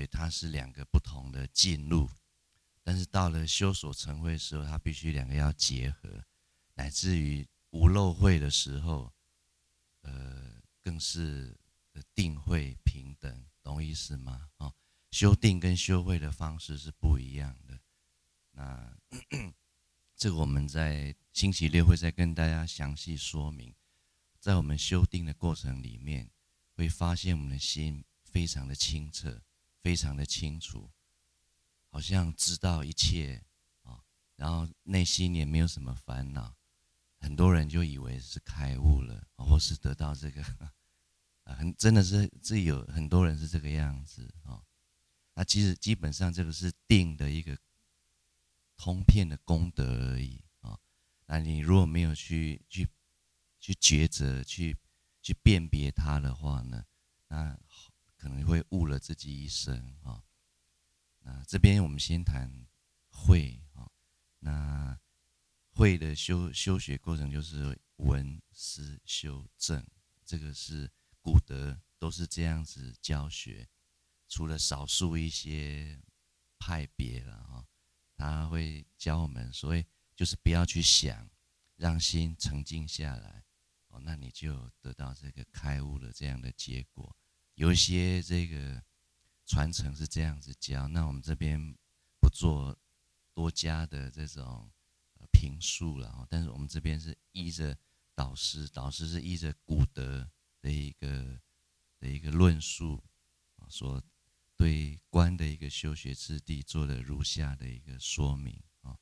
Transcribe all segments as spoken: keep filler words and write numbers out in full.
以它是两个不同的进路。但是到了修所成会的时候，它必须两个要结合，乃至于无漏会的时候，呃，更是定会平等，懂我意思吗？哦，修定跟修会的方式是不一样的。那这个我们在星期六会再跟大家详细说明。在我们修定的过程里面，会发现我们的心非常的清澈，非常的清楚，好像知道一切啊，然后内心也没有什么烦恼。很多人就以为是开悟了，或是得到这个，啊，很真的是这有很多人是这个样子啊。那其实基本上这个是定的一个通片的功德而已啊。那你如果没有去去去抉择、去去辨别它的话呢，那可能会误了自己一生啊。那这边我们先谈慧啊，那慧的修修学过程就是闻思修正，这个是古德都是这样子教学，除了少数一些派别了哈，他会教我们所谓就是不要去想，让心沉静下来，哦，那你就得到这个开悟的这样的结果。有一些这个传承是这样子教，那我们这边不做多加的这种评述了，但是我们这边是依着导师，导师是依着古德的一个的一个论述，所对观的一个修学之地做了如下的一个说明啊。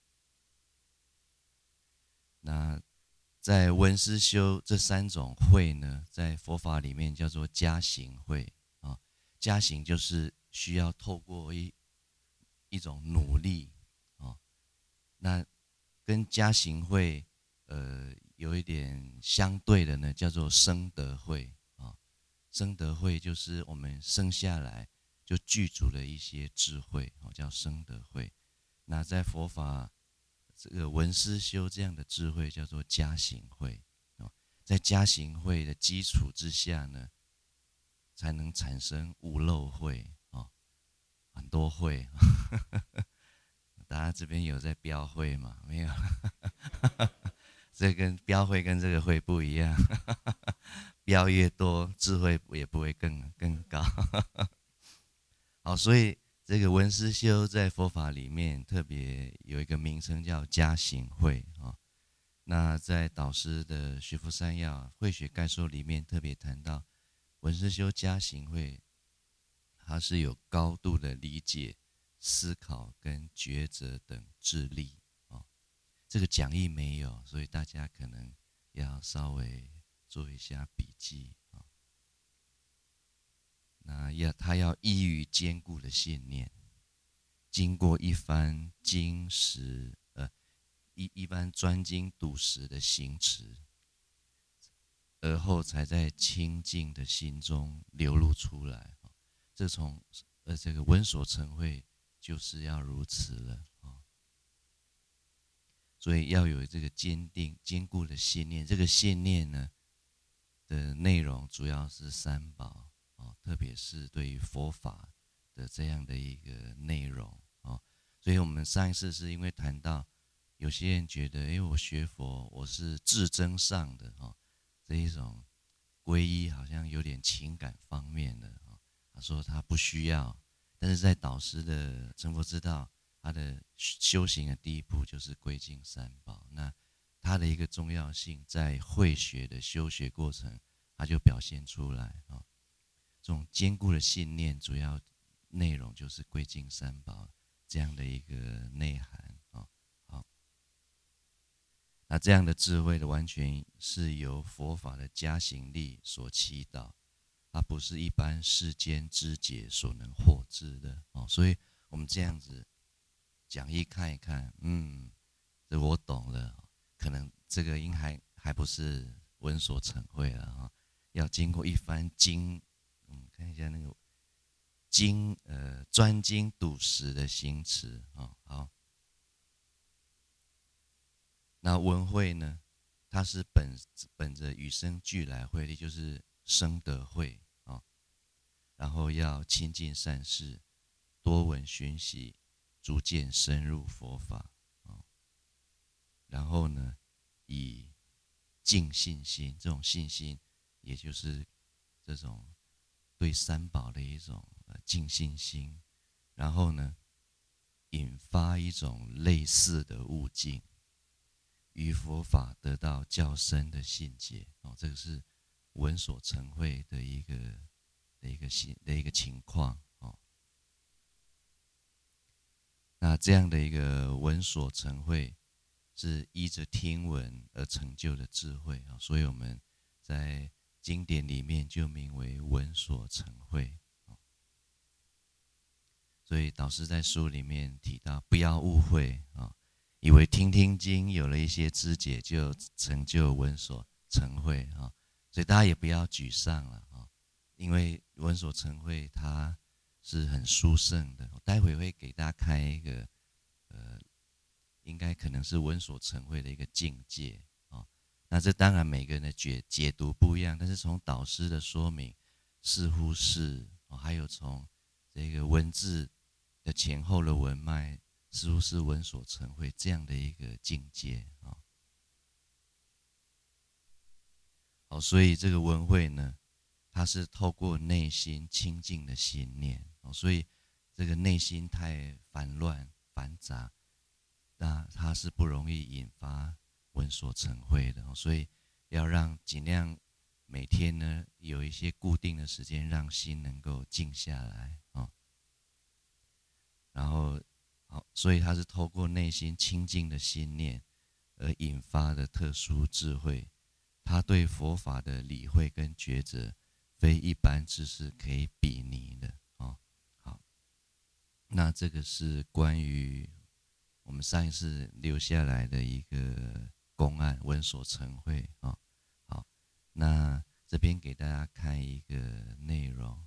那在闻思修这三种慧呢，在佛法里面叫做加行慧啊。加行就是需要透过一一种努力啊。那跟加行慧呃有一点相对的呢，叫做生德慧啊。生德慧就是我们生下来就具足了一些智慧，叫生德慧。那在佛法这个闻思修这样的智慧叫做加行慧，在加行慧的基础之下呢，才能产生无漏慧啊，很多慧。大家这边有在标会吗？没有。这跟标会跟这个会不一样，标越多，智慧也不会更更高。好，所以这个闻思修在佛法里面特别有一个名称叫加行慧啊。那在导师的《学佛三要慧学概说》里面特别谈到，闻思修加行慧，它是有高度的理解、思考跟抉择等智力啊。这个讲义没有，所以大家可能要稍微做一下笔记啊。那要他要依于坚固的信念，经过一番经实呃一一般专精笃实的行持，而后才在清净的心中流露出来。这从呃这个闻所成慧就是要如此了啊。所以要有这个坚定坚固的信念，这个信念呢的内容主要是三宝啊，特别是对于佛法的这样的一个内容啊。所以我们上一次是因为谈到有些人觉得，因为我学佛我是自增上的啊，这一种皈依好像有点情感方面的啊。他说他不需要，但是在导师的成佛之道，他的修行的第一步就是归敬三宝。那它的一个重要性，在慧学的修学过程，它就表现出来啊。这种坚固的信念，主要内容就是归敬三宝这样的一个内涵啊。好，那这样的智慧的完全是由佛法的加行力所祈祷，它不是一般世间知解所能获知的哦。所以我们这样子讲义看一看，嗯，这我懂了。可能这个应还还不是闻所成慧了啊，要经过一番经，嗯，看一下那个经，呃，专精笃实的行持啊。好，那闻慧呢，它是本本着与生俱来慧力，就是生德慧啊，然后要亲近善事， 多闻熏习，逐渐深入佛法。然后呢，以净信心，这种信心，也就是这种对三宝的一种净信心，然后呢，引发一种类似的悟境，与佛法得到较深的信解。哦，这个是闻所成慧的一个的一个信的一个情况。哦，那这样的一个闻所成慧，是依着听闻而成就的智慧啊，所以我们在经典里面就名为闻所成慧。所以导师在书里面提到，不要误会啊，以为听听经有了一些知解就成就闻所成慧啊，所以大家也不要沮丧了啊，因为闻所成慧它是很殊胜的。我待会会给大家开一个呃。应该可能是闻所成慧的一个境界啊、哦。那这当然每个人的解解读不一样，但是从导师的说明，似乎是、哦、还有从这个文字的前后的文脉，似乎是闻所成慧这样的一个境界啊。好、哦，所以这个闻慧呢，它是透过内心清净的心念哦，所以这个内心太烦乱繁杂。那它是不容易引发闻所成慧的，所以要让尽量每天呢有一些固定的时间，让心能够静下来啊。然后，好，所以它是透过内心清净的心念而引发的特殊智慧，它对佛法的理会跟抉择，非一般知识可以比拟的啊。好，那这个是关于我们上一次留下来的一个公案，闻所成慧啊。好，那这边给大家看一个内容。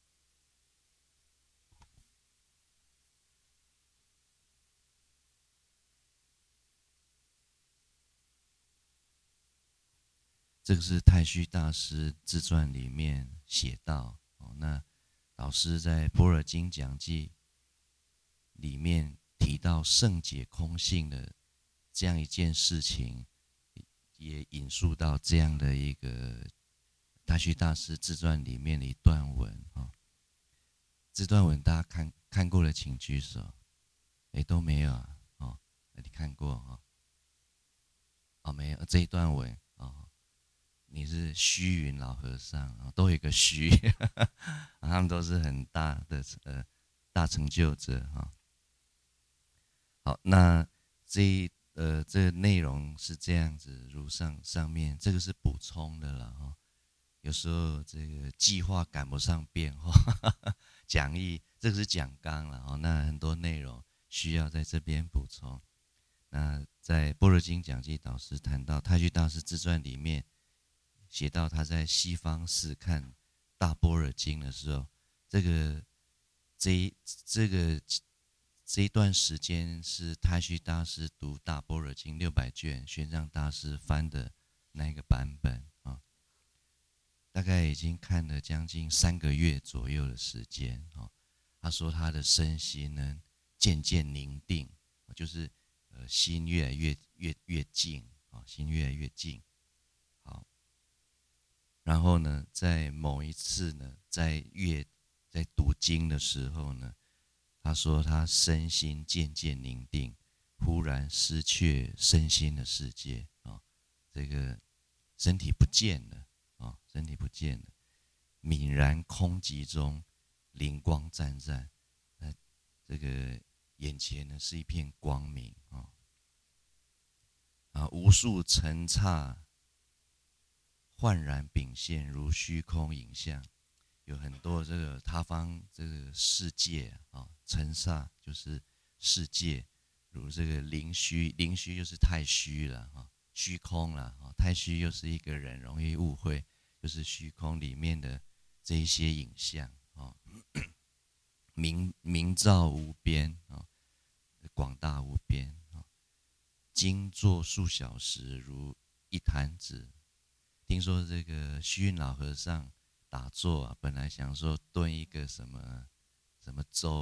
这个是太虚大师自传里面写到哦，那老师在《般若经讲记》里面提到圣解空性的这样一件事情，也引述到这样的一个太虚大师自传里面的一段文啊。这段文大家看看过了，请举手。哎，都没有啊？哦，你看过啊？哦，没有这一段文哦。你是虚云老和尚啊，都有一个虚，他们都是很大的呃大成就者哈。好，那这呃这个内容是这样子，如上上面这个是补充的了哈。有时候这个计划赶不上变化，讲义这个是讲纲了哦，那很多内容需要在这边补充。那在《般若经讲记》导师谈到太虚大师自传里面写到，他在西方寺看大般若经的时候，这个这一这个这一段时间是太虚大师读大般若经六百卷，玄奘大师翻的那个版本啊，大概已经看了将近三个月左右的时间啊。他说他的身心呢渐渐宁定，就是呃心越来越越越静啊，心越来越静。好，然后呢，在某一次呢，在阅在读经的时候呢，他说他身心渐渐宁定，忽然失去身心的世界啊，这个身体不见了啊，身体不见了，泯然空寂中灵光湛湛，那这个眼前呢是一片光明啊，啊，无数尘刹焕然秉现，如虚空影像。有很多这个他方这个世界啊，尘刹就是世界，如这个灵虚，灵虚就是太虚了哈，虚空了哈，太虚又是一个人容易误会，就是虚空里面的这一些影像啊，明明照无边啊，广大无边啊，经坐数小时如一弹指。听说这个虚云老和尚打坐啊，本来想说炖一个什么什么粥啊，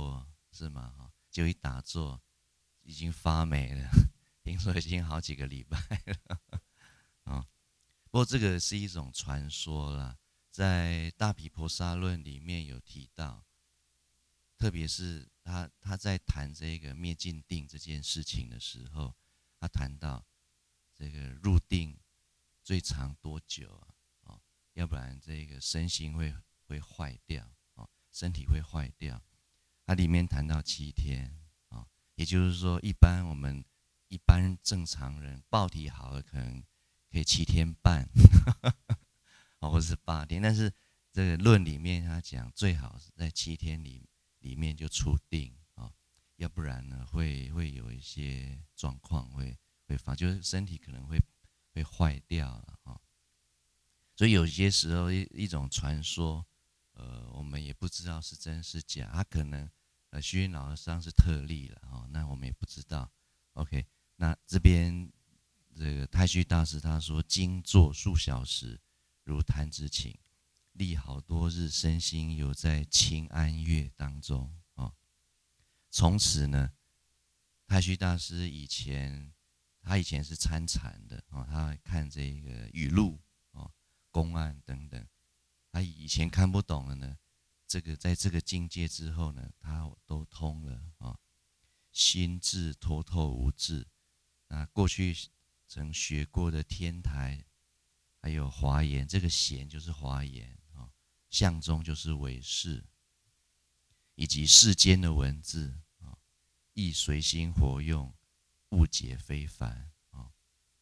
是吗？哈，就一打坐已经发霉了，听说已经好几个礼拜了啊。不过这个是一种传说啦，在大毗婆沙论里面有提到，特别是他他在谈这个灭尽定这件事情的时候，他谈到这个入定最长多久啊？哦，要不然这个身心会会坏掉哦，身体会坏掉。它里面谈到七天啊、哦，也就是说，一般我们一般正常人报体好了，可能可以七天半，哦，或者是八天，但是这个论里面他讲，最好是在七天里里面就出定啊、哦，要不然呢会会有一些状况会会发，就是身体可能会会坏掉了啊、哦。所以有些时候一一种传说，呃，我们也不知道是真是假，他可能呃虚云老和尚是特例了哦，那我们也不知道。OK， 那这边这个太虚大师他说，经坐数小时，如弹指顷，历好多日，身心犹在清安乐当中哦。从此呢，太虚大师以前他以前是参禅的哦，他看这个语录哦、公案等等，他以前看不懂了呢，这个在这个境界之后呢，他都通了啊、哦，心智脱透无智。那过去曾学过的天台，还有华严，这个弦就是华严啊、哦，相中就是唯识，以及世间的文字啊，亦随心活用，误解非凡啊、哦。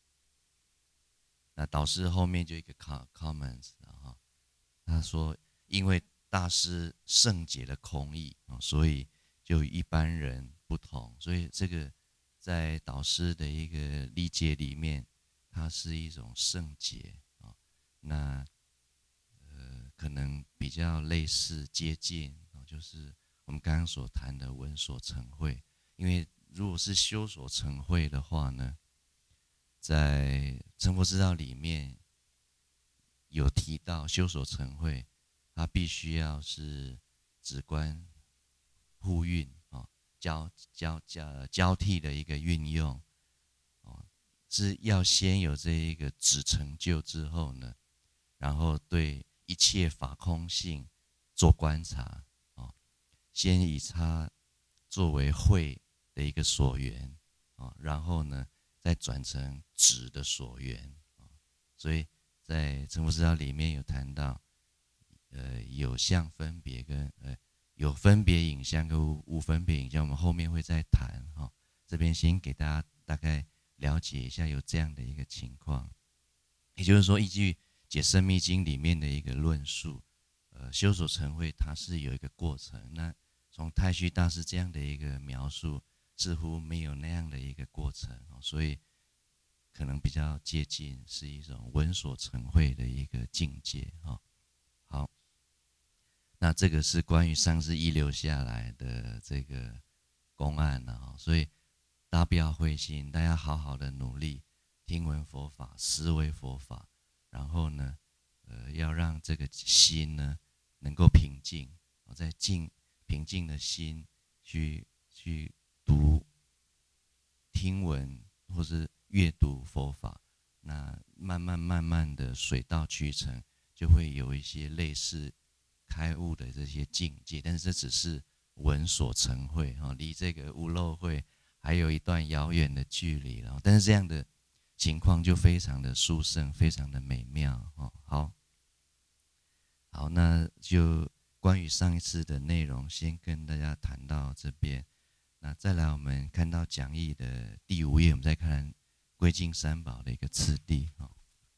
那导师后面就一个 comments 啊，他说，因为大师圣解了空义啊，所以就与一般人不同，所以这个在导师的一个理解里面，它是一种圣解啊。那呃，可能比较类似接近啊，就是我们刚刚所谈的闻所成慧。因为如果是修所成慧的话呢，在成佛之道里面有提到修所成慧，它必须要是止观互运啊，交交交交替的一个运用哦，是要先有这一个止成就之后呢，然后对一切法空性做观察哦，先以它作为慧的一个所缘啊，然后呢再转成止的所缘啊，所以在成佛之道里面有谈到，呃，有相分别跟呃有分别影像跟无分别影像，我们后面会再谈哈、哦。这边先给大家大概了解一下有这样的一个情况，也就是说，依据解深密经里面的一个论述，呃，修所成慧它是有一个过程。那从太虚大师这样的一个描述，似乎没有那样的一个过程，哦、所以可能比较接近是一种闻所成慧的一个境界啊、哦。好，那这个是关于上师遗留下来的这个公案啊、哦，所以大家不要灰心，大家好好的努力听闻佛法，思维佛法，然后呢，呃，要让这个心呢能够平静，在静平静的心去去读、听闻或是阅读佛法，那慢慢慢慢的水到渠成，就会有一些类似开悟的这些境界，但是这只是闻所成慧哈，离这个无漏慧还有一段遥远的距离了。但是这样的情况就非常的殊胜，非常的美妙哦。好，好，那就关于上一次的内容，先跟大家谈到这边。那再来，我们看到讲义的第五页，我们再看归敬三宝的一个次第哦。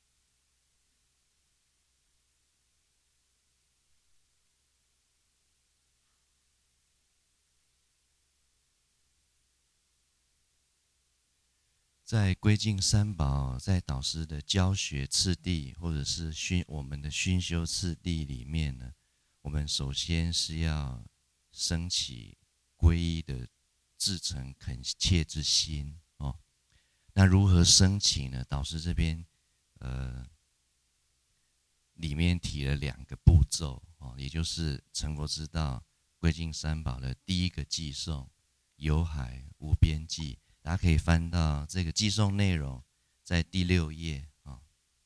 在归敬三宝，在导师的教学次第，或者是熏我们的熏修次第里面呢，我们首先是要升起皈依的至诚恳切之心哦。那如何升起呢？导师这边呃里面提了两个步骤哦，也就是成佛之道归敬三宝的第一个偈颂，有海无边际。大家可以翻到这个偈颂内容，在第六页啊。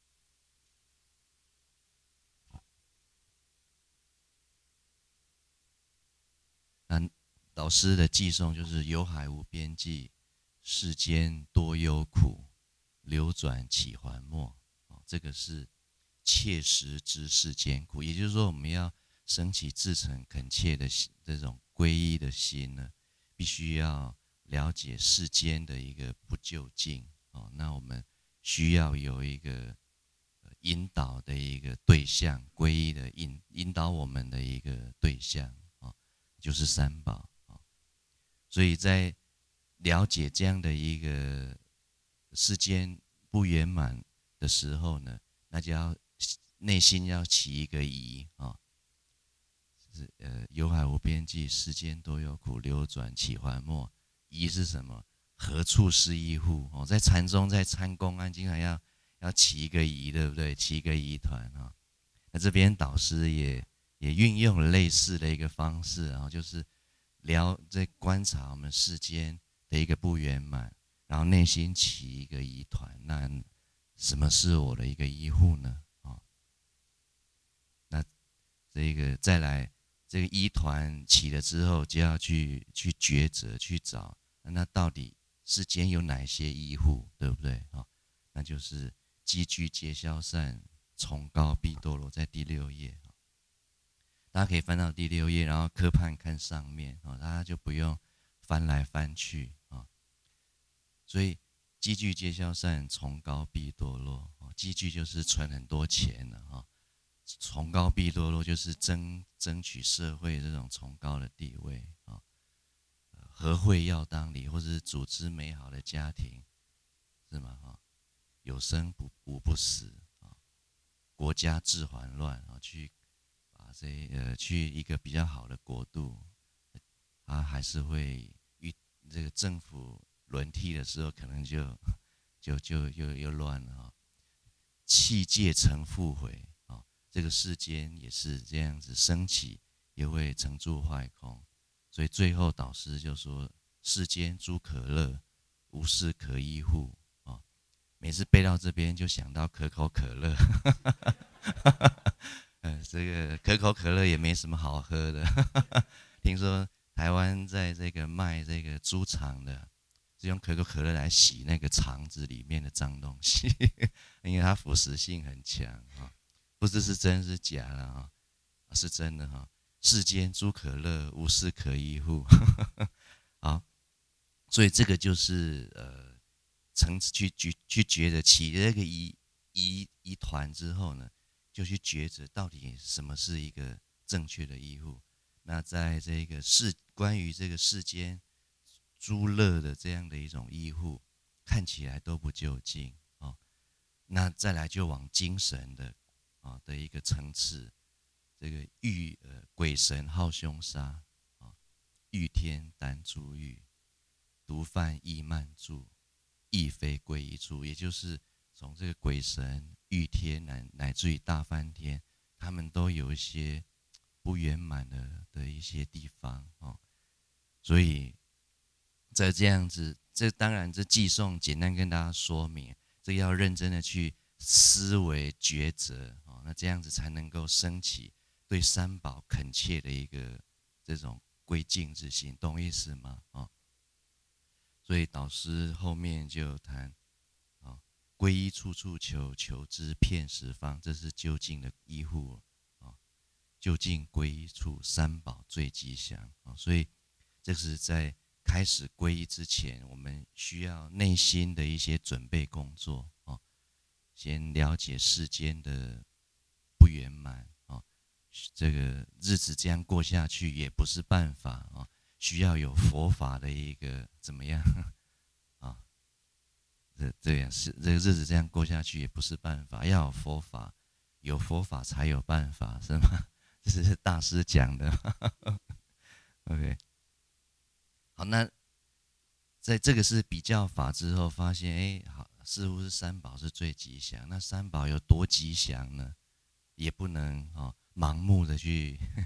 那老师的偈颂就是有海无边际，世间多忧苦，流转起还没。这个是切实知世间苦，也就是说，我们要升起至诚恳切的这种皈依的心呢，必须要了解世间的一个不究竟。哦，那我们需要有一个引导的一个对象，皈依的引引导我们的一个对象啊，就是三宝啊。所以在了解这样的一个世间不圆满的时候呢，那就要内心要起一个疑啊，是呃有海无边际，世间多忧苦，流转起还没。疑是什么？何处是依户？哦，在禅宗在参公案经常要要起一个疑，对不对？起一个疑团啊。那这边导师也也运用了类似的一个方式，然后就是聊在观察我们世间的一个不圆满，然后内心起一个疑团。那什么是我的一个依户呢？啊，那这个再来，这个依团起了之后，就要去去抉择，去找那到底世间有哪些依户，对不对？啊，那就是积聚皆消散，崇高必堕落，在第六页。大家可以翻到第六页，然后科判看上面，大家就不用翻来翻去啊。所以积聚皆消散，崇高必堕落。积聚就是存很多钱了哈，崇高必堕落就是争争取社会这种崇高的地位啊。和会要当离，或是组织美好的家庭，是吗？哈，有生不无不死啊，国家治还乱啊，去把这呃去一个比较好的国度，啊还是会遇这个政府轮替的时候，可能就就就又又乱了啊。气界成复毁啊，这个世间也是这样子升起，也会成住坏空。所以最后导师就说：世间诸可乐，无事可依户啊。每次背到这边就想到可口可乐，呃，这个可口可乐也没什么好喝的。听说台湾在这个卖这个猪肠的，是用可口可乐来洗那个肠子里面的脏东西，因为它腐蚀性很强啊。不知是真是假了啊？是真的哈。世间诸可乐，无事可依户。好，所以这个就是呃，层次去去去觉得起这个疑疑疑团之后呢，就去抉择到底什么是一个正确的依户。那在这个世关于这个世间诸乐的这样的一种依户，看起来都不究竟啊、哦。那再来就往精神的啊、哦、的一个层次。这个欲呃鬼神好凶杀啊，欲天单诛欲，毒贩亦慢住，亦非归一处。也就是从这个鬼神、欲天乃乃至于大梵天，他们都有一些不圆满的的一些地方哦。所以在这样子，这当然这偈颂简单跟大家说明，这要认真的去思维抉择哦，那这样子才能够升起对三宝恳切的一个这种归敬之心，懂意思吗？啊，所以导师后面就谈啊，皈依处处求，求知遍十方，这是究竟的依护啊，究竟皈依处，三宝最吉祥啊。所以这是在开始皈依之前，我们需要内心的一些准备工作啊，先了解世间的不圆满。这个日子这样过下去也不是办法啊，需要有佛法的一个怎么样啊？这这样是这个日子这样过下去也不是办法，要有佛法，有佛法才有办法，是吗？这是大师讲的。OK， 好，那在这个是比较法之后，发现哎，好，似乎是三宝是最吉祥。那三宝有多吉祥呢？也不能啊。盲目的去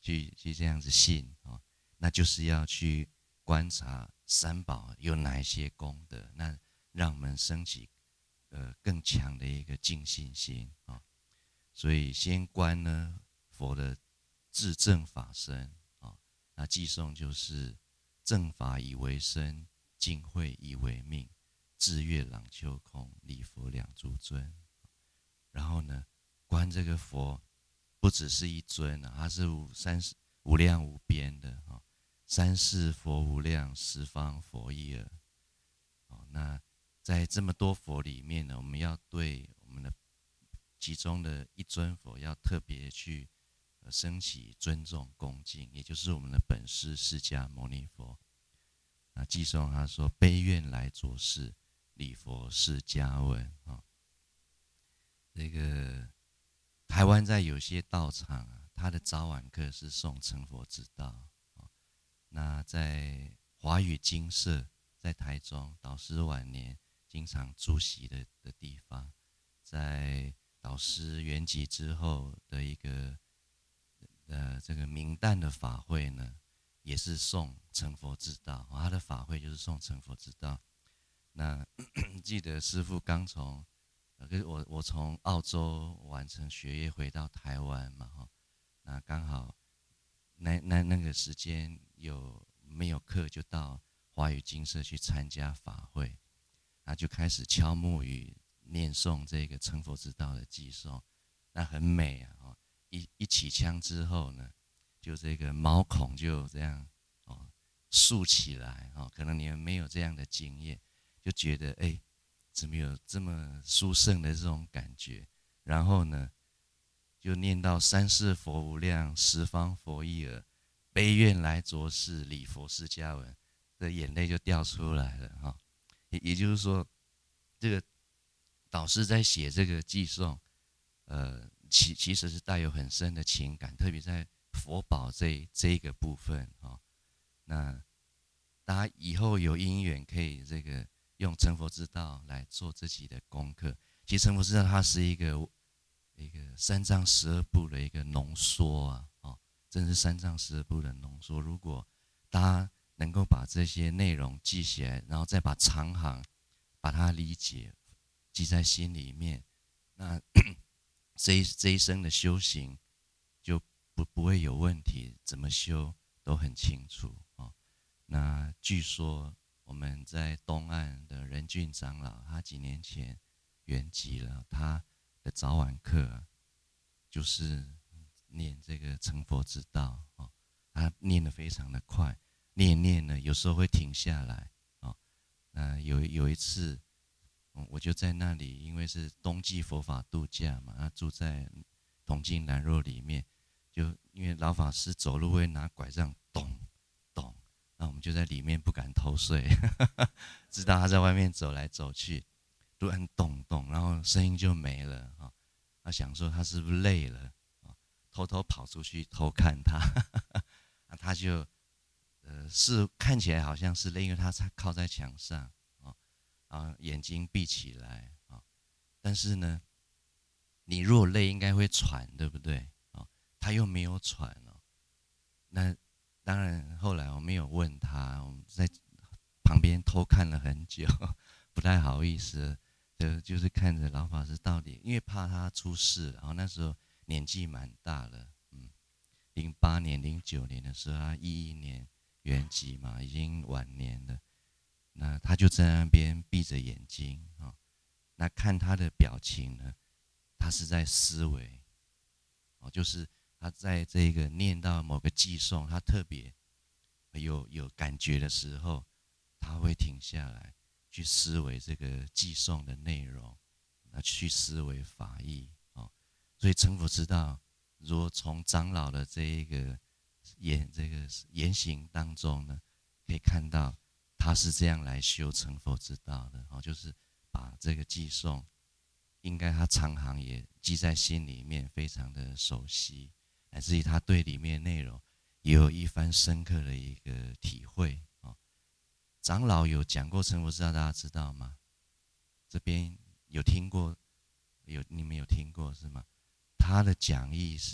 去去这样子信哦，那就是要去观察三宝有哪一些功德，那让我们升起呃更强的一个净信心啊、哦。所以先观呢佛的自正法身啊、哦，那偈颂就是正法以为身，净慧以为命，智月朗秋空，礼佛两足尊。然后呢，观这个佛不只是一尊啊，它是无三无量无边的啊、哦，三世佛无量，十方佛一耳。哦，那在这么多佛里面呢，我们要对我们的其中的一尊佛要特别去呃升起尊重恭敬，也就是我们的本师释迦牟尼佛。那偈颂他说：“悲愿来着世，礼佛释迦文。”啊，这个台湾在有些道场啊，他的早晚课是诵成佛之道。那在华语精舍，在台中导师晚年经常出席的的地方，在导师圆寂之后的一个呃这个明旦的法会呢，也是诵成佛之道。他的法会就是诵成佛之道。那记得师父刚从呃我我从澳洲完成学业回到台湾嘛哈，那刚好那那那个时间有没有课，就到华语精舍去参加法会，那就开始敲木鱼念诵这个成佛之道的偈颂，那很美啊！一一起枪之后呢，就这个毛孔就这样哦竖起来哦，可能你们没有这样的经验，就觉得哎，怎么有这么殊胜的这种感觉？然后呢，就念到三世佛无量，十方佛一耳，悲愿来着世，礼佛释迦文，这眼泪就掉出来了哈。也也就是说，这个导师在写这个偈颂，呃，其其实是带有很深的情感，特别在佛宝这这一个部分哈。那大家以后有因缘可以这个用成佛之道来做自己的功课。其实成佛之道它是一个一个三藏十二部的一个浓缩啊，哦，真是三藏十二部的浓缩。如果大家能够把这些内容记起来，然后再把长行把它理解记在心里面，那这一这一生的修行就不不会有问题，怎么修都很清楚哦。那据说我们在东岸的仁俊长老，他几年前圆寂了，他的早晚课、啊、就是念这个成佛之道哦，他念得非常的快，念念呢有时候会停下来哦。那有有一次，我就在那里，因为是冬季佛法度假嘛，他住在铜镜兰若里面，就因为老法师走路会拿拐杖咚咚，那我们就在里面不敢偷睡，知道他在外面走来走去，突然咚咚，然后声音就没了哈。他想说他是不是累了，偷偷跑出去偷看他，那他就呃是看起来好像是累，因为他靠在墙上啊，啊眼睛闭起来啊，但是呢，你如果累应该会喘，对不对啊？他又没有喘哦，那当然后来我没有问他，我们在旁边偷看了很久，不太好意思，就就是看着老法师到底，因为怕他出事，然后那时候年纪蛮大了，嗯，零八年、零九年的时候，他一一年圆寂嘛，已经晚年了。那他就在那边闭着眼睛啊、哦，那看他的表情呢，他是在思维，哦，就是他在这个念到某个偈颂，他特别有有感觉的时候，他会停下来去思维这个偈颂的内容，那去思维法义哦。所以成佛之道，如果从长老的这一个言这个言行当中呢，可以看到他是这样来修成佛之道的哦，就是把这个偈颂，应该他常行也记在心里面，非常的熟悉，乃至于他对里面内容也有一番深刻的一个体会哦。长老有讲过成佛之道，大家知道吗？这边有听过，有你们有听过是吗？他的讲义是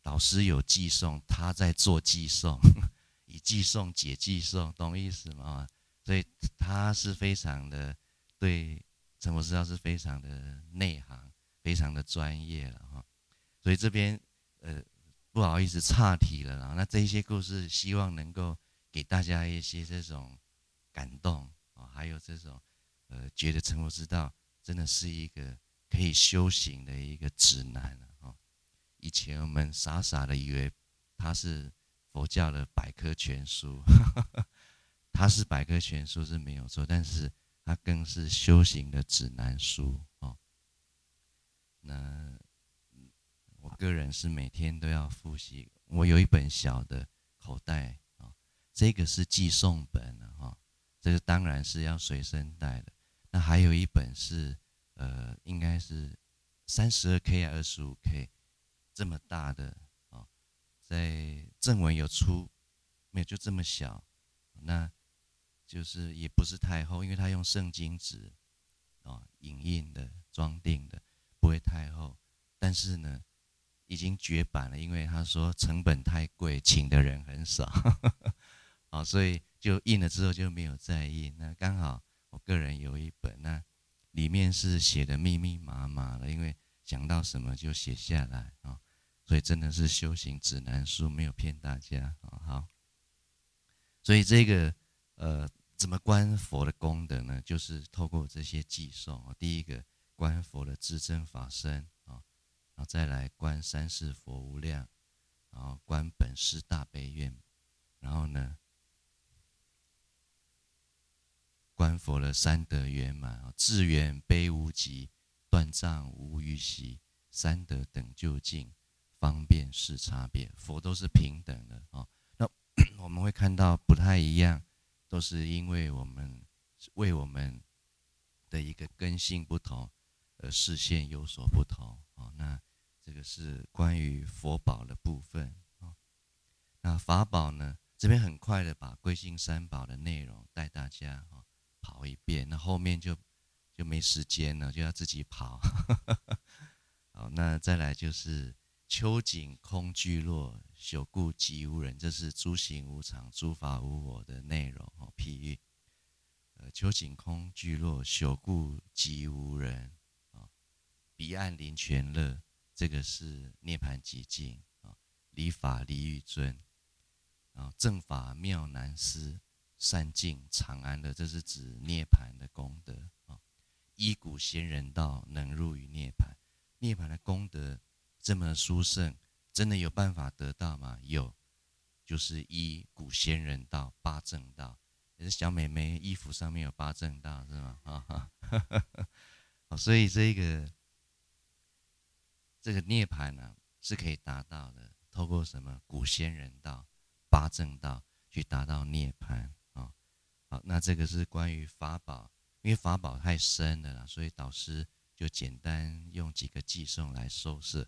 导师有寄送，他在做寄送，以寄送解寄送，懂意思吗？所以他是非常的对陈佛师教是非常的内行，非常的专业了哈。所以这边呃不好意思岔题了啦。那这一些故事希望能够给大家一些这种感动啊，还有这种呃觉得成佛之道真的是一个可以修行的一个指南啊。以前我们傻傻的以为它是佛教的百科全书，它是百科全书是没有错，但是它更是修行的指南书哦。那我个人是每天都要复习，我有一本小的口袋啊，这个是寄送本哈，这个当然是要随身带的。那还有一本是呃，应该是三十二 K 啊，二十五 K 这么大的啊，在正文有出，没有就这么小，那就是也不是太厚，因为它用圣经纸啊影印的装订的，不会太厚，但是呢已经绝版了，因为他说成本太贵，请的人很少，好，所以就印了之后就没有再印。那刚好我个人有一本，那里面是写的密密麻麻的，因为想到什么就写下来啊，所以真的是修行指南书，没有骗大家啊。好，所以这个呃怎么观佛的功德呢？就是透过这些寄送啊，第一个观佛的至真法身啊，然后再来观三世佛无量，然后观本师大悲愿，然后呢观佛的三德圆满，智圆悲无极，断障无余习，三德等究竟，方便是差别。佛都是平等的啊。那我们会看到不太一样，都是因为我们为我们的一个根性不同，而视线有所不同啊。那这个是关于佛宝的部分啊。那法宝呢，这边很快的把归信三宝的内容带大家啊跑一遍，那后面就就没时间了，就要自己跑。好，那再来就是秋景空聚落，朽故寂无人，这是诸行无常，诸法无我的内容哦。譬喻，呃，秋景空聚落，朽故寂无人啊。彼岸临泉乐，这个是涅槃极境啊。离法离欲尊啊，正法妙难思，善境常安乐，这是指涅槃的功德啊。依古仙人道，能入于涅槃。涅槃的功德这么殊胜，真的有办法得到吗？有，就是依古仙人道八正道。也是小美眉衣服上面有八正道是吗？啊，好，所以这个这个涅槃呢、啊、是可以达到的，透过什么古仙人道、八正道去达到涅槃啊。好，那这个是关于法宝，因为法宝太深了啦，所以导师就简单用几个寄送来收摄。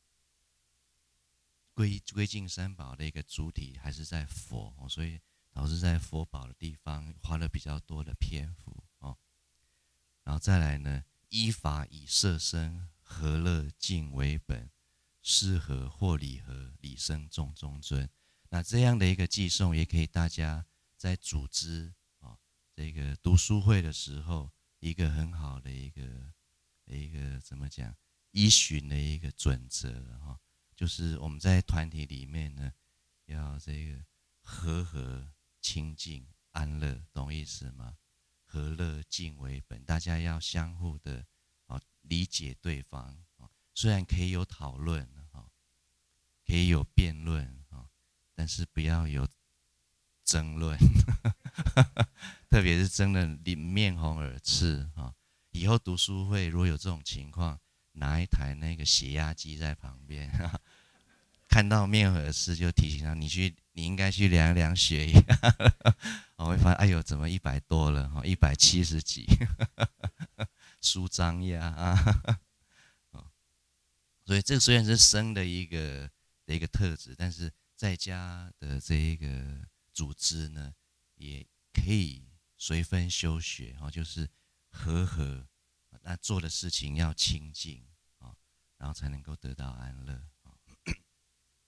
归归敬三宝的一个主体还是在佛，所以导师在佛宝的地方花了比较多的篇幅哦。然后再来呢，依法以色身和乐敬为本，适合或理合，理生众中尊。那这样的一个寄送，也可以大家在组织啊、哦、这个读书会的时候，一个很好的一个一个怎么讲依循的一个准则哈、哦。就是我们在团体里面呢，要这个和和清净安乐，懂意思吗？和乐敬为本，大家要相互的啊理解对方啊，虽然可以有讨论啊，可以有辩论啊，但是不要有争论，特别是争论面红耳赤啊。以后读书会如果有这种情况，拿一台那个血压机在旁边，看到面红耳赤就提醒他，你去，你应该去量量血压。我会发现，哎呦，怎么一百多了？哈，一百七十几，舒张压啊。所以这虽然是生的一个的一个特质，但是在家的这一个组织呢，也可以随分修学哈，就是和和，那做的事情要清净啊，然后才能够得到安乐。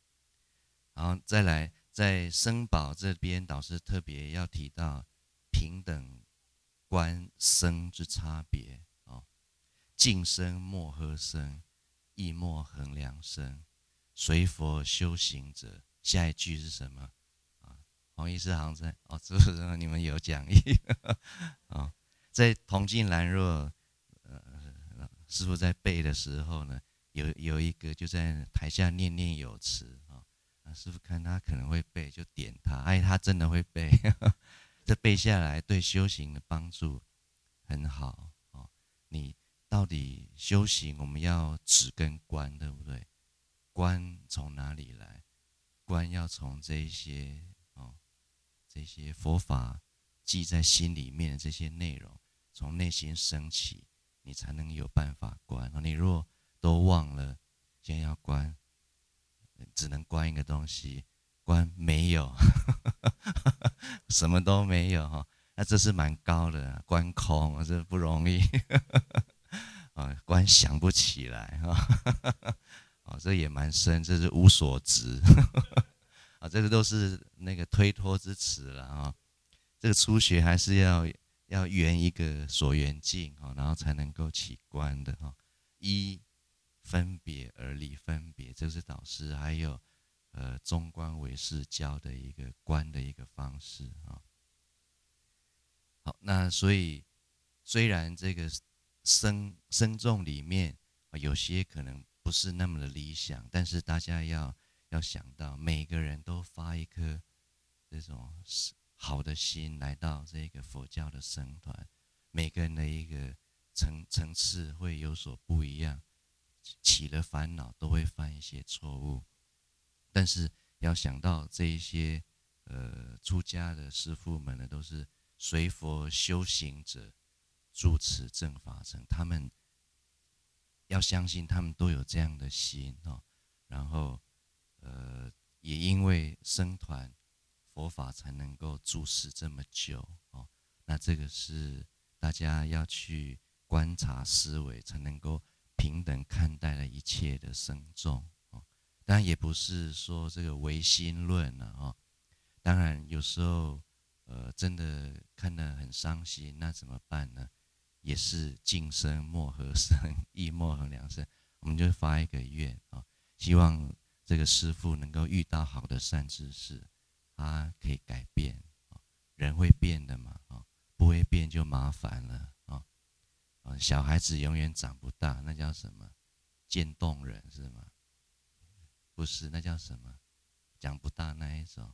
然后再来在僧宝这边，导师特别要提到平等观僧之差别哦，敬僧莫喝僧，亦莫衡量僧，随佛修行者。下一句是什么？啊，黄医师好像在哦，是不是你们有讲义？哦，在铜镜兰若，呃，师父在背的时候呢，有有一个就在台下念念有词啊，哦，师父看他可能会背，就点他，哎，他真的会背，这背下来对修行的帮助很好哦。你到底修行，我们要止跟观，对不对？观从哪里来？观要从这一些哦，这些佛法记在心里面的这些内容，从内心升起，你才能有办法观。你若都忘了，现在要观，只能观一个东西，观没有，什么都没有哈。那这是蛮高的，观空这不容易啊，观想不起来哈。哦，这也蛮深，这是无所执啊，这个都是那个推脱之词了啊。这个初学还是要要圆一个所缘境啊，然后才能够起观的哈。依分别而立分别，这是导师还有呃中观唯识教的一个观的一个方式啊。好，那所以虽然这个僧僧众里面有些可能不是那么的理想，但是大家要要想到，每个人都发一颗这种好的心来到这个佛教的僧团，每个人的一个层层次会有所不一样，起了烦恼都会犯一些错误，但是要想到这一些呃出家的师父们呢，都是随佛修行者，住持正法乘，他们要相信他们都有这样的心哦，然后呃也因为僧团佛法才能够住世这么久哦，那这个是大家要去观察思维，才能够平等看待了一切的僧众哦。当然也不是说这个唯心论了哦，当然有时候呃真的看得很伤心，那怎么办呢？也是敬僧莫合僧，亦莫衡量僧。我们就发一个愿啊，希望这个师父能够遇到好的善知识，他可以改变啊，人会变的嘛啊，不会变就麻烦了啊。啊，小孩子永远长不大，那叫什么？渐冻人是吗？不是，那叫什么？长不大那一种？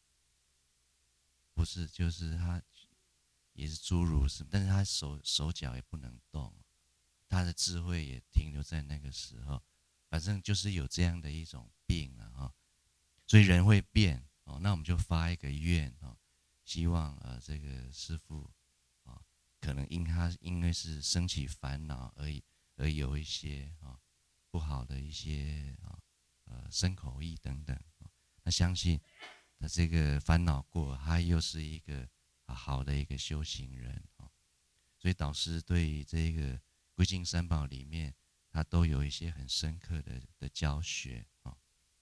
不是，就是他也是侏儒是，但是他手手脚也不能动，他的智慧也停留在那个时候，反正就是有这样的一种病了哈。所以人会变哦，那我们就发一个愿哦，希望呃这个师父啊，可能因他因为是升起烦恼而而有一些啊不好的一些啊呃身口意等等，那相信他这个烦恼过，他又是一个好的一个修行人啊。所以导师对这个归敬三宝里面，他都有一些很深刻的的教学啊。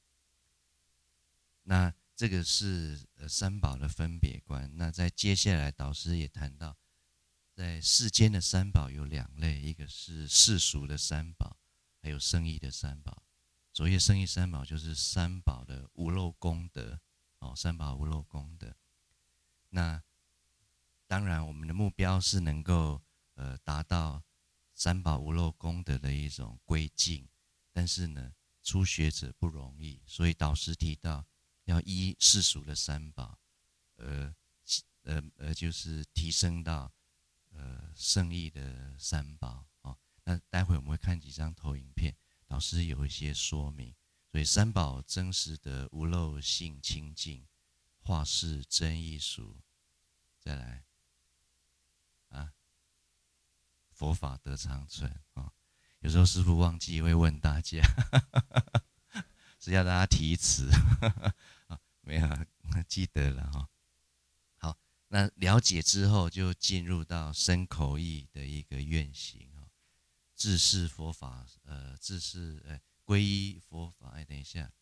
那这个是呃三宝的分别观。那在接下来，导师也谈到，在世间的三宝有两类，一个是世俗的三宝，还有圣义的三宝。所谓圣义三宝，就是三宝的无漏功德哦，三宝无漏功德。那当然，我们的目标是能够呃达到三宝无漏功德的一种归敬，但是呢，初学者不容易，所以导师提到要依世俗的三宝，呃呃呃，就是提升到呃圣义的三宝哦。那待会我们会看几张投影片，导师有一些说明。所以三宝真实的无漏性清净，化世真艺术，再来。啊，佛法得长存啊、哦！有时候师父忘记会问大家，是要大家提词啊，没有记得了哈、哦。好，那了解之后就进入到身口意的一个愿行啊，自是佛法，呃，自是呃皈依佛法。哎，等一下，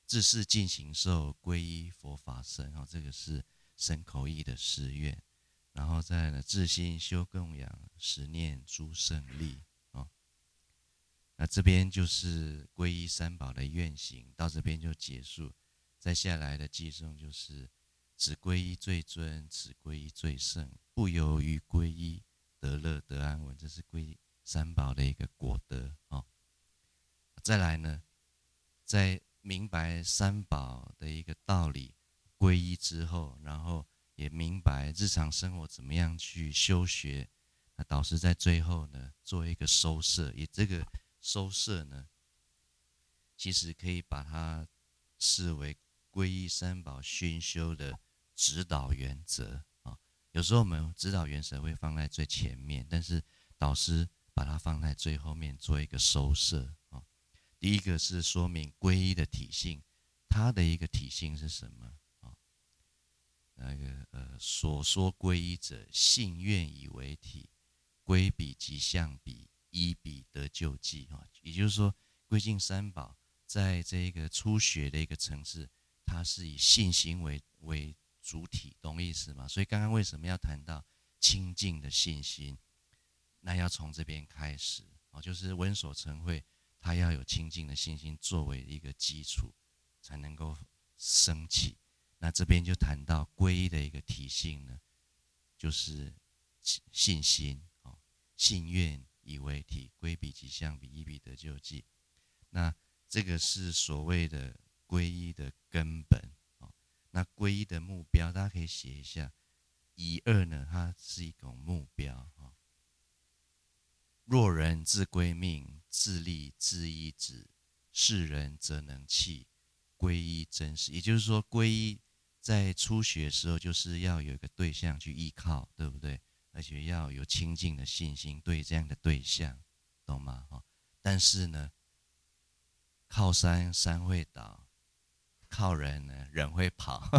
自是进行受，皈依佛法僧，哦，这个是身口意的誓愿。然后再来呢，自心修供养，十念诸胜利，哦。那这边就是皈依三宝的愿行，到这边就结束。再下来的偈颂就是此皈依最尊，此皈依最胜，不由于皈依得乐得安稳，这是皈依三宝的一个果德，哦。再来呢，在明白三宝的一个道理，皈依之后，然后也明白日常生活怎么样去修学。那导师在最后呢，做一个收摄，也这个收摄呢，其实可以把它视为皈依三宝熏修的指导原则啊。有时候我们指导原则会放在最前面，但是导师把它放在最后面做一个收摄啊。第一个是说明皈依的体性，它的一个体性是什么啊？那个呃，所说皈依者，信愿以为体，归彼即向彼，依彼得救济啊。也就是说，归敬三宝，在这个初学的一个层次，它是以信心为为主体，懂意思吗？所以刚刚为什么要谈到清净的信心？那要从这边开始哦，就是闻所成慧，它要有清净的信心作为一个基础，才能够升起。那这边就谈到皈依的一个体性呢，就是信心哦，信愿以为体，归彼即向彼，依彼得救济。那这个是所谓的皈依的根本哦。那皈依的目标，大家可以写一下。一二呢，它是一种目标哦。若人自归命，自立自依止，是人则能弃，皈依真实。也就是说，皈依在初学的时候，就是要有一个对象去依靠，对不对？而且要有清净的信心对这样的对象，懂吗？但是呢，靠山山会倒，靠人呢人会跑。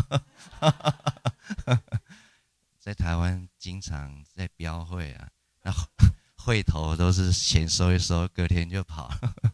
在台湾经常在标会啊，那会头都是钱收一收，隔天就跑，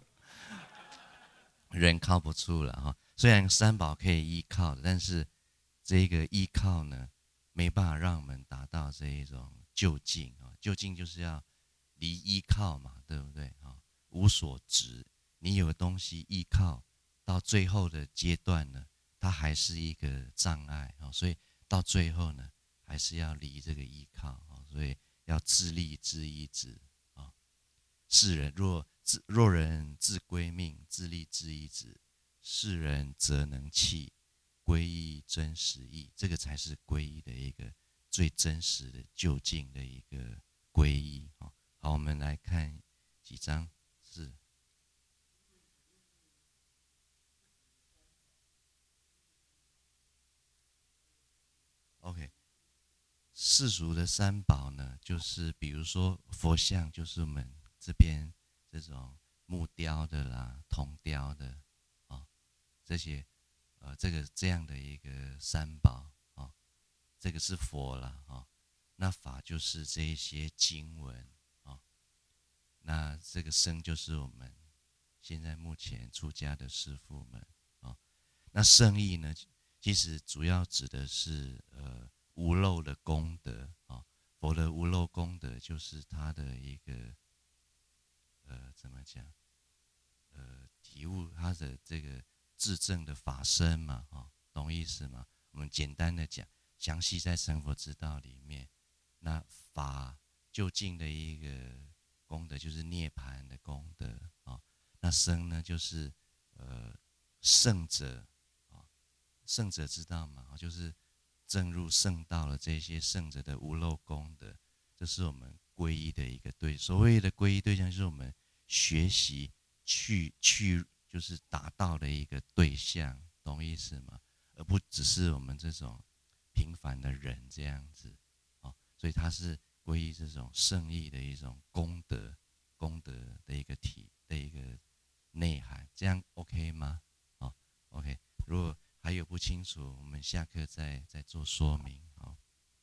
人靠不住了哈。虽然三宝可以依靠的，但是这个依靠呢，没办法让我们达到这一种究竟啊。究竟就是要离依靠嘛，对不对啊？无所执，你有东西依靠，到最后的阶段呢，它还是一个障碍啊。所以到最后呢，还是要离这个依靠啊。所以要自立自依止啊。是人若自若人自归命，自立自依止，是人则能弃，皈依真实义。这个才是皈依的一个最真实的究竟的一个皈依。好，我们来看几章是。OK， 世俗的三宝呢，就是比如说佛像，就是我们这边这种木雕的啦、铜雕的，哦，这些，呃，这个这样的一个三宝，哦，这个是佛啦，哦，那法就是这一些经文，哦，那这个僧就是我们现在目前出家的师父们，哦，那圣意呢，其实主要指的是呃无漏的功德啊。佛的无漏功德就是他的一个呃怎么讲呃体悟他的这个自证的法身嘛，哈，懂意思吗？我们简单的讲，详细在成佛之道里面，那法究竟的一个功德就是涅槃的功德啊。那僧呢，就是呃圣者。圣者知道吗？就是正入圣道了，这些圣者的无漏功德，这是我们皈依的一个对。所谓的皈依对象，就是我们学习去去就是达到的一个对象，懂意思吗？而不只是我们这种平凡的人这样子，哦，所以它是皈依这种圣意的一种功德，功德的一个体的一个内涵，这样 OK 吗？哦 ，OK， 如果还有不清楚，我们下课再再做说明。好，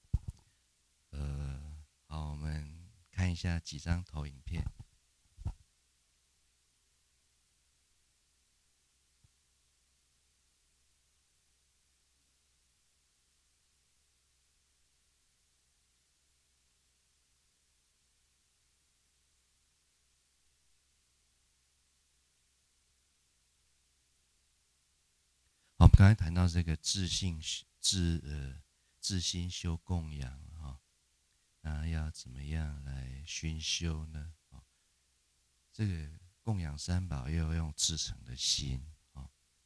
呃，好，我们看一下几张投影片。 刚才谈到这个自信自呃自心修供养哈、哦，那要怎么样来熏修呢？哦，这个供养三宝又要用至诚的心哦。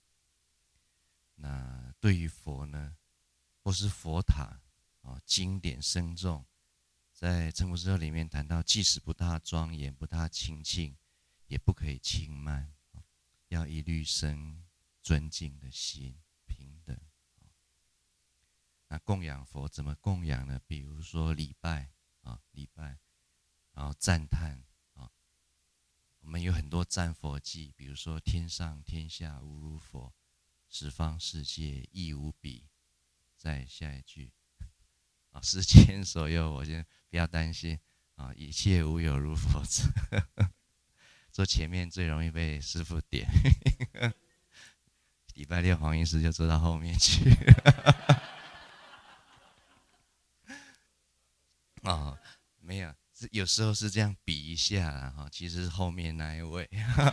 那对于佛呢，或是佛塔哦，经典僧众，在《成佛之后里面谈到，即使不大庄严、不大清净，也不可以轻慢，哦、要一律生尊敬的心，平等。哦、那供养佛怎么供养呢？比如说礼拜啊、哦，礼拜，然后赞叹啊、哦，我们有很多赞佛偈，比如说天上天下无如佛，十方世界亦无比。再下一句啊，世间所有，我先不要担心啊，一切无有如佛者。做前面最容易被师父点，礼拜六黄医师就坐到后面去。哦，没有，有时候是这样比一下啦哈，其实是后面那一位。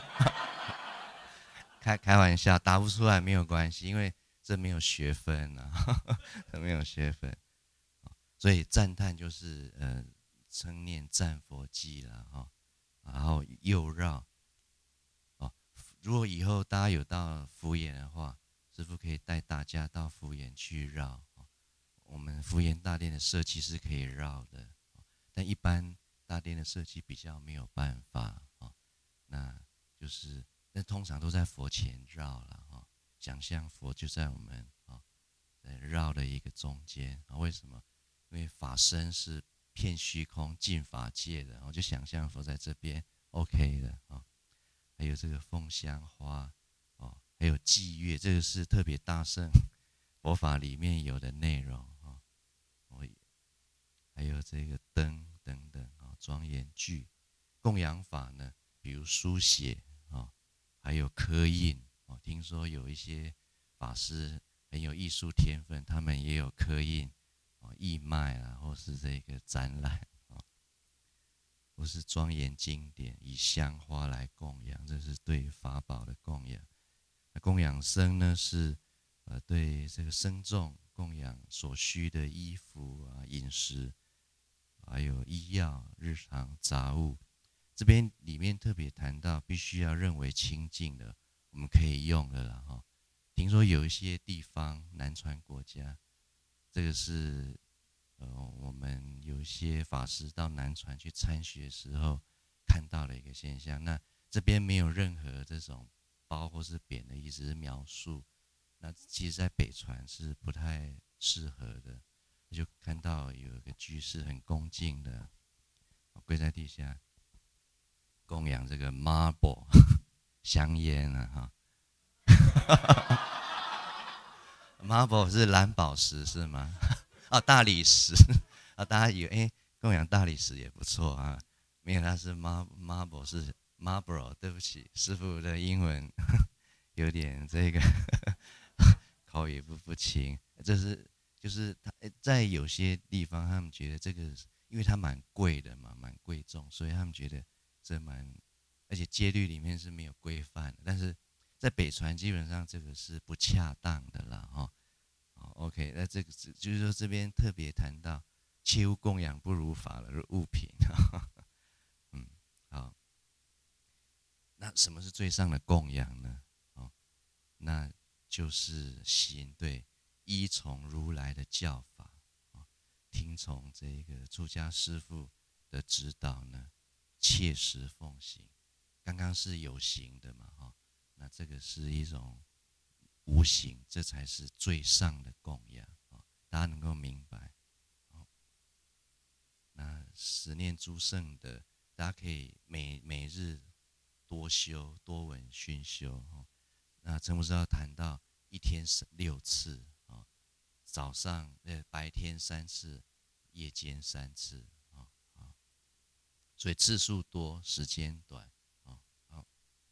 开开玩笑，答不出来没有关系，因为这没有学分啊，没有学分。所以赞叹就是呃称念赞佛偈了哈，然后又绕哦。如果以后大家有到福岩的话，师父可以带大家到福岩去绕。我们福岩大殿的设计是可以绕的，但一般大殿的设计比较没有办法啊。那就是，但通常都在佛前绕了哈，想象佛就在我们啊，在绕的一个中间啊。为什么？因为法身是遍虚空尽法界的，我就想象佛在这边 ，OK 的啊。还有这个奉香花哦，还有祭乐，这个是特别大乘佛法里面有的内容啊。哦，还有这个灯等等啊，庄严具供养法呢，比如书写啊，还有刻印哦。听说有一些法师很有艺术天分，他们也有刻印。义卖啊，或是这个展览啊，或是庄严经典，以香花来供养，这是对法宝的供养。那供养僧呢，是呃对这个僧众供养所需的衣服啊、饮食，还有医药、日常杂物。这边里面特别谈到，必须要认为清净的，我们可以用的了哈。听说有一些地方，南传国家，这个是。呃，我们有一些法师到南传去参学的时候，看到了一个现象。那这边没有任何这种褒或是贬的意思，是描述。那其实，在北传是不太适合的。就看到有一个居士很恭敬的跪在地下供养这个 marble 香烟啊哈。marble 是蓝宝石是吗？哦，大理石啊，大家以为哎，供养大理石也不错啊。没有，它是 marble 是 marble。对不起，师父的英文有点这个口语不不清。这是就是他在有些地方，他们觉得这个，因为它蛮贵的嘛，蛮贵重，所以他们觉得这蛮，而且戒律里面是没有规范的。但是在北传基本上这个是不恰当的啦，哈。OK， 那这个就是说这边特别谈到，切勿供养不如法的物品。嗯，好，那什么是最上的供养呢？哦，那就是行，对，依从如来的教法，哦，听从这个出家师父的指导呢，切实奉行。刚刚是有形的嘛，哈，那这个是一种无形，这才是最上的供养。大家能够明白，哦，那十念诸圣的，大家可以每每日多修多闻熏修。哦，那陈牧师要谈到一天六次，哦，早上呃白天三次，夜间三次，哦哦，所以次数多，时间短，哦好。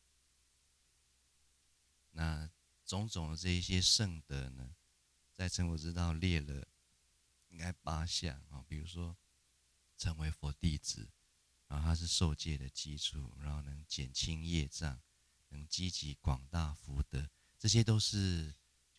那种种的这一些圣德呢，在成佛之道列了应该八项啊，比如说成为佛弟子，然后它是受戒的基础，然后能减轻业障，能积集广大福德，这些都是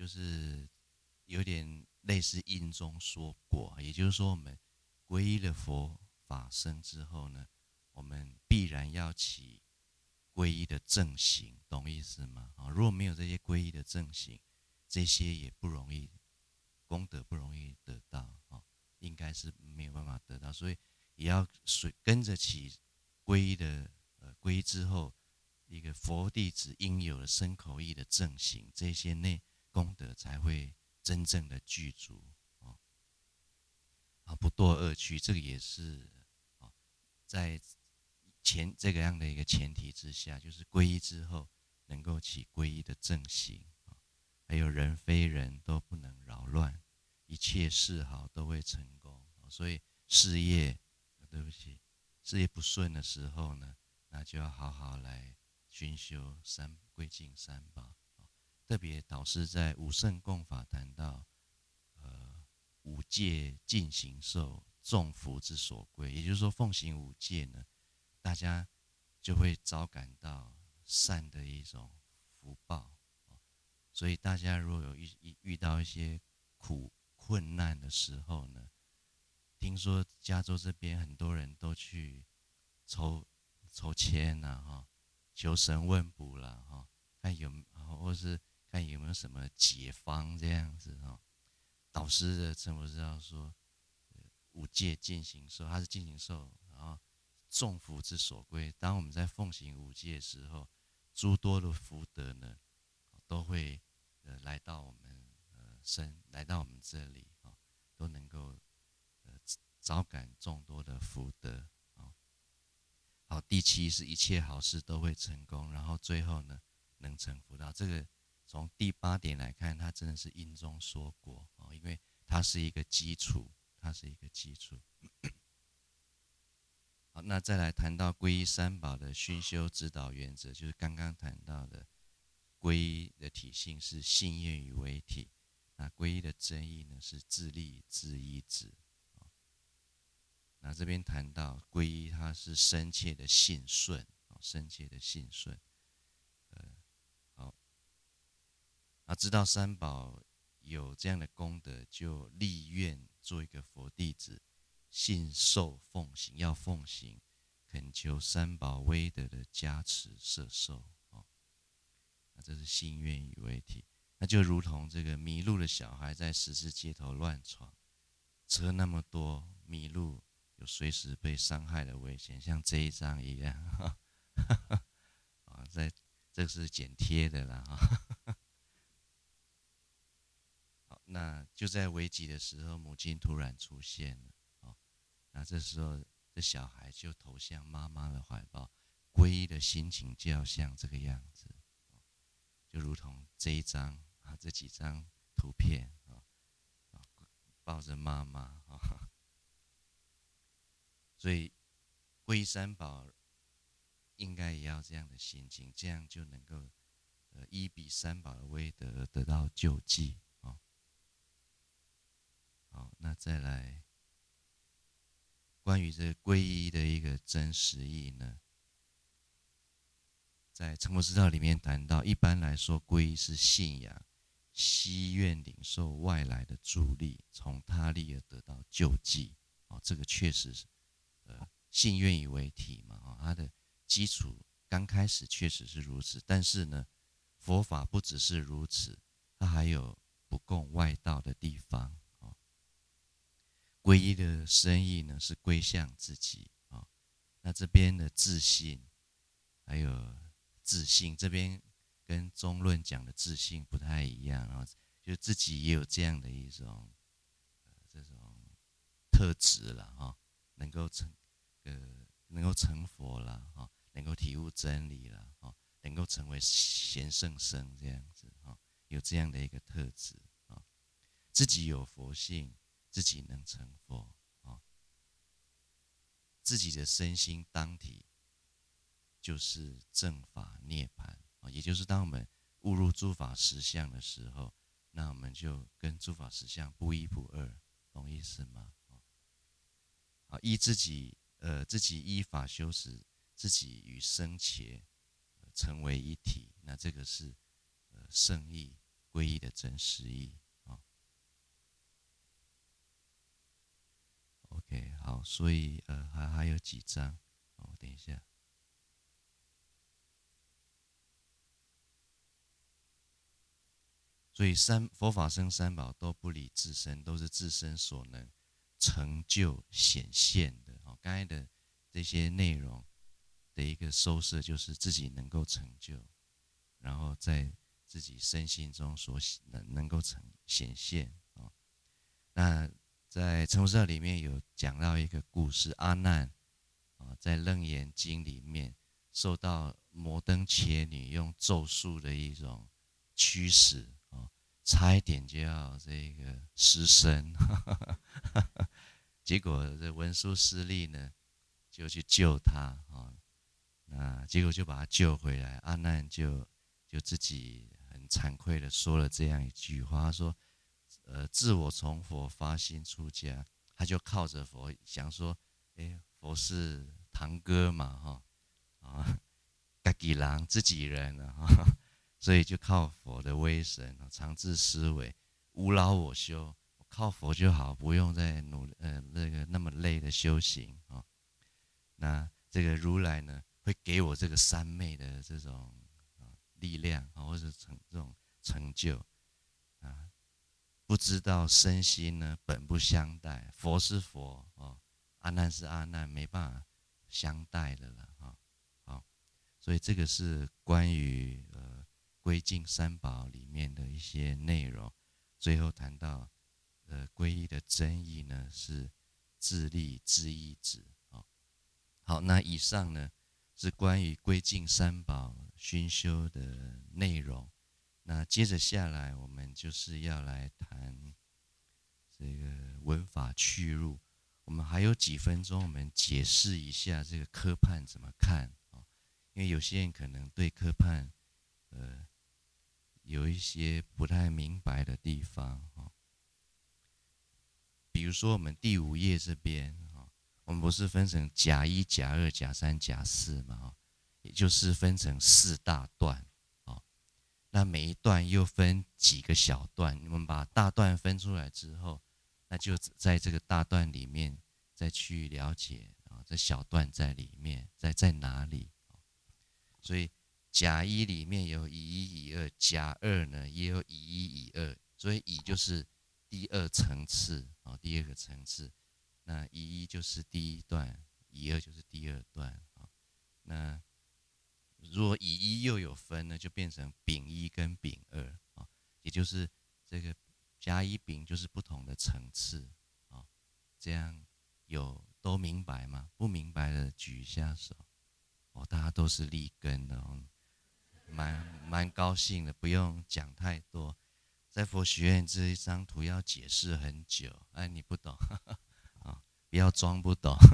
就是有点类似因中说果，也就是说，我们皈依了佛法僧之后呢，我们必然要起皈依的正行，懂意思吗？啊，如果没有这些皈依的正行，这些也不容易，功德不容易得到啊，应该是没有办法得到，所以也要随跟着起皈依的呃皈依之后，一个佛弟子应有的身口意的正行，这些内功德才会真正的具足啊，啊不堕恶趣，这个也是啊，在前这个样的一个前提之下，就是皈依之后能够起皈依的正行啊，还有人非人都不能扰乱，一切事好都会成功，所以事业对不起，事业不顺的时候呢，那就要好好来熏修三归敬三宝。特别导师在五圣供法谈到，呃，五戒尽行受，众福之所归。也就是说，奉行五戒呢，大家就会早感到善的一种福报。所以大家如果有遇遇到一些苦困难的时候呢，听说加州这边很多人都去抽抽签呐，哈，求神问卜啦，哈，看有或是看有没有什么解方这样子哈。导师的称呼是要说五戒尽行受，它是尽行受，然后众福之所归。当我们在奉行五戒的时候，诸多的福德呢，都会呃来到我们呃身，来到我们这里啊，都能够呃招感众多的福德啊。好，第七是一切好事都会成功，然后最后呢能成福道。这个从第八点来看，它真的是因中说果啊，因为它是一个基础，它是一个基础。好，那再来谈到皈依三宝的熏修指导原则，就是刚刚谈到的皈依的体性是信愿与为体，那皈依的真义呢是自利自依止。那这边谈到皈依，它是深切的信顺，深切的信顺。呃，好，那知道三宝有这样的功德，就立愿做一个佛弟子，信受奉行，要奉行，恳求三宝威德的加持摄受。哦，那这是信愿与为体，那就如同这个迷路的小孩在十字街头乱闯，车那么多，迷路。有随时被伤害的危险，像这一张一样，啊，在这是剪贴的啦，哈。好，那就在危急的时候，母亲突然出现了，哦，那这时候这小孩就投向妈妈的怀抱，皈依的心情就要像这个样子，就如同这一张啊，这几张图片啊，抱着妈妈啊。所以皈依三宝应该也要这样的心情，这样就能够呃依彼三宝的威德得到救济。哦，好，那再来关于这皈依的一个真实意呢，在成佛之道里面谈到，一般来说皈依是信仰，希愿领受外来的助力，从他力而得到救济。哦，这个确实是。呃，信愿以为体嘛，哦，它的基础刚开始确实是如此，但是呢，佛法不只是如此，它还有不共外道的地方。哦，皈依的深意呢是归向自己啊，哦，那这边的自信还有自信，这边跟中论讲的自信不太一样啊，就自己也有这样的一种呃这种特质了哈。能够成，呃，能够成佛啦，哈，能够体悟真理啦，哈，能够成为贤圣僧这样子，哈，有这样的一个特质啊，自己有佛性，自己能成佛啊，自己的身心当体就是正法涅槃啊，也就是当我们悟入诸法实相的时候，那我们就跟诸法实相不一不二，懂意思吗？啊，依自己，呃，自己依法修持，自己与生前、呃、成为一体，那这个是呃圣意皈依的真实意啊。OK， 好，所以呃还还有几章，哦，等一下。所以三佛法僧三宝都不离自身，都是自身所能成就显现的。哦，刚才的这些内容的一个收摄，就是自己能够成就，然后在自己身心中所能能够成显现啊。那在成佛社里面有讲到一个故事，阿难啊在楞严经里面受到摩登伽女用咒术的一种驱使啊，差一点就要这个失身，结果这文殊师利呢就去救他啊，那结果就把他救回来，阿难就就自己很惭愧的说了这样一句话，他说：“呃，自我从佛发心出家，他就靠着佛，想说，哎，佛是堂哥嘛，哈啊，自己人自己人啊，哈，所以就靠佛的威神，常自思维，无劳我修，靠佛就好，不用再努呃那个那么累的修行啊。那这个如来呢，会给我这个三昧的这种力量啊，或者成这种成就啊。”不知道身心呢本不相待，佛是佛哦，阿难是阿难，没办法相待的了哈。好，所以这个是关于呃归敬三宝里面的一些内容。最后谈到呃皈依的真义呢是自利自义止。好，好，那以上呢是关于归敬三宝熏修的内容。那接着下来，我们就是要来谈这个文法趣入。我们还有几分钟，我们解释一下这个科判怎么看啊？因为有些人可能对科判，呃，有一些不太明白的地方啊。比如说，我们第五页这边啊，我们不是分成甲一、甲二、甲三、甲四嘛？也就是分成四大段。那每一段又分几个小段，我们把大段分出来之后，那就在这个大段里面再去了解啊，这小段在里面在在哪里？所以甲一里面有乙一、乙二，甲二呢也有乙一、乙二，所以乙就是第二层次啊，第二个层次。那乙一就是第一段，乙二就是第二段啊。那如果乙一又有分呢，就变成丙一跟丙二啊，也就是这个甲乙丙就是不同的层次啊。这样有都明白吗？不明白的举一下手。哦，大家都是立根的哦，蛮蛮高兴的，不用讲太多。在佛学院这一张图要解释很久，哎，你不懂啊，不要装不懂，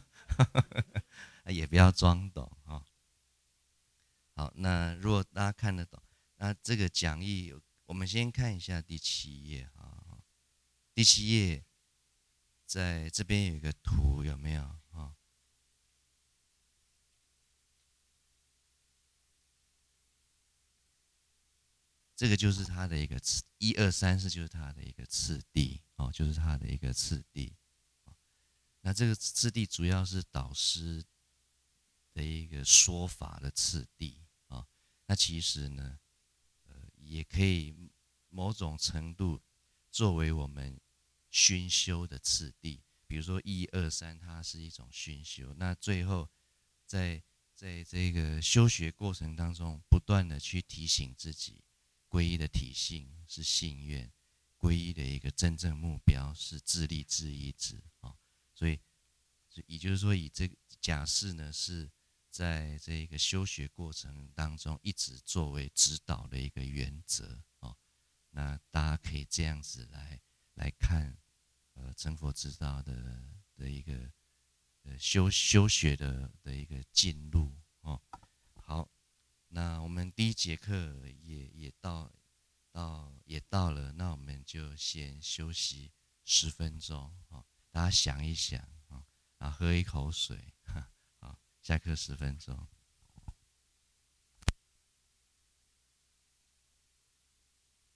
也不要装懂啊。好，那如果大家看得懂，那这个讲义，我们先看一下第七页啊。第七页在这边有一个图，有没有啊？这个就是它的一个次，一二三四就是它的一个次第哦，就是它的一个次第。那这个次第主要是导师的一个说法的次第啊。那其实呢，呃，也可以某种程度作为我们熏修的次第。比如说一二三，它是一种熏修。那最后在在这个修学过程当中，不断的去提醒自己，皈依的体性是信愿，皈依的一个真正目标是自利自义止啊。所以，也就是说，以这个假释呢是。在这个修学过程当中，一直作为指导的一个原则哦。那大家可以这样子来来看，呃，成佛之道的的一个呃修修学的的一个进入哦。好，那我们第一节课也也到到也到了，那我们就先休息十分钟哦。大家想一想啊，啊，喝一口水。下课十分钟。